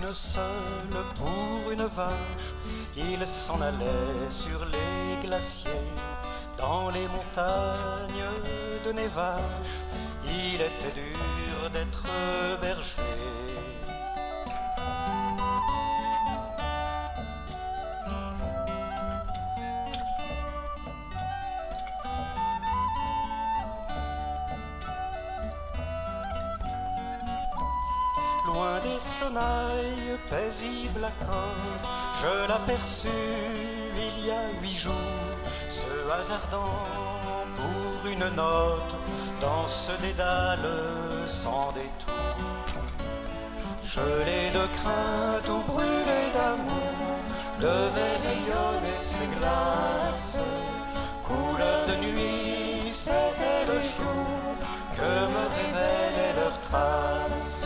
une seule pour une vache, il s'en allait sur les glaciers, dans les montagnes de Nevache, il était dur d'être berger. Loin des sonnailles paisibles accords, je l'aperçus il y a 8 jours, se hasardant pour une note dans ce dédale sans détour. Gelé de crainte ou brûlé d'amour, devait rayonner ses glaces. Couleur de nuit, c'était le jour que me révélaient leurs traces.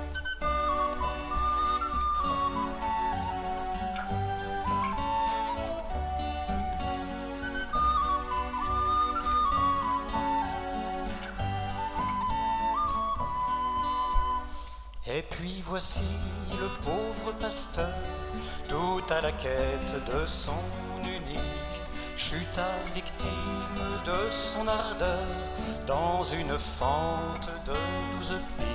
Et puis voici le pauvre pasteur, tout à la quête de son unique, chuta victime de son ardeur dans une fente de 12 pics.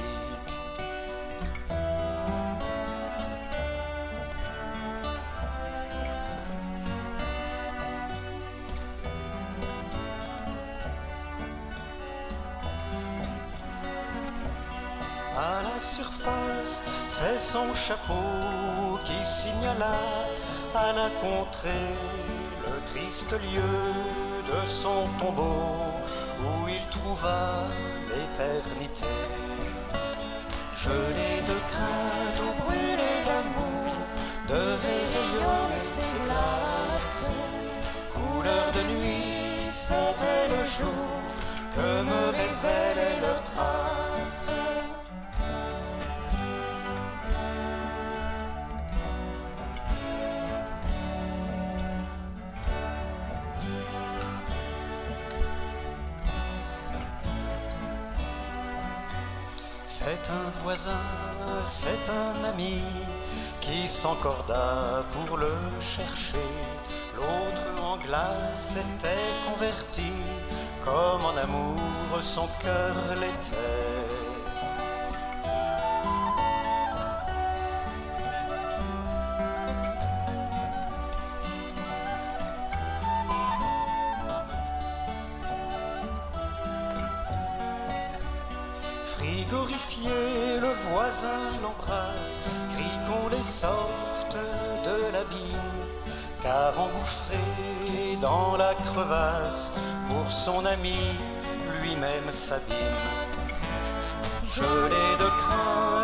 À la surface, c'est son chapeau qui signala à la contrée le triste lieu de son tombeau où il trouva l'éternité. Gelé de crainte ou brûlé d'amour, devait rayonner ses glaces. Couleur de nuit, c'était le jour que me révélaient leurs traces. C'est un voisin, c'est un ami qui s'encorda pour le chercher. L'autre en glace était converti, comme en amour son cœur l'était. Frigorifié, le voisin l'embrasse, crie qu'on les sorte de l'abîme, car engouffré dans la crevasse, pour son ami, lui-même s'abîme. Gelé de crainte